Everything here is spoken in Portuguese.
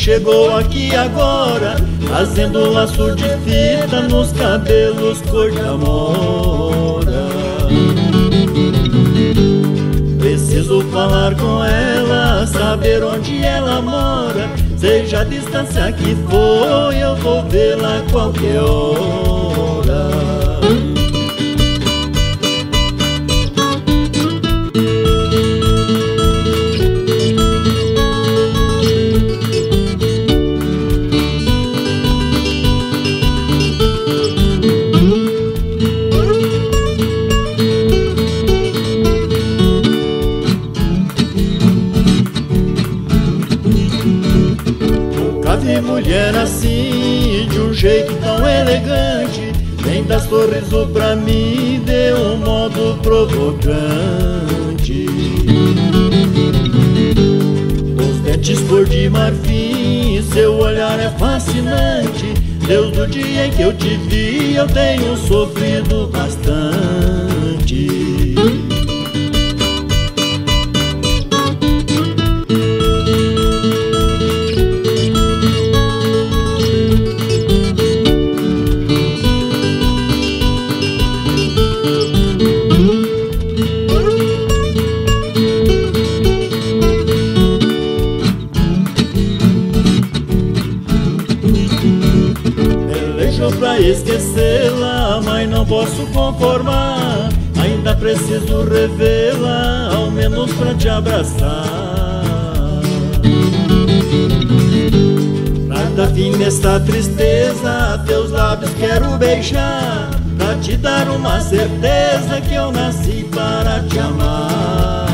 chegou aqui agora, fazendo laço de fita nos cabelos cor de amora. Preciso falar com ela, saber onde ela mora. Seja a distância que for, eu vou vê-la a qualquer hora. Vi mulher assim, de um jeito tão elegante, nem dá sorriso pra mim, de um modo provocante. Os dentes cor de marfim, seu olhar é fascinante. Deus, do dia em que eu te vi, eu tenho sofrido bastante. Pra esquecê-la, mas não posso conformar. Ainda preciso revê-la, ao menos pra te abraçar. Pra dar fim nessa tristeza, teus lábios quero beijar, pra te dar uma certeza que eu nasci para te amar.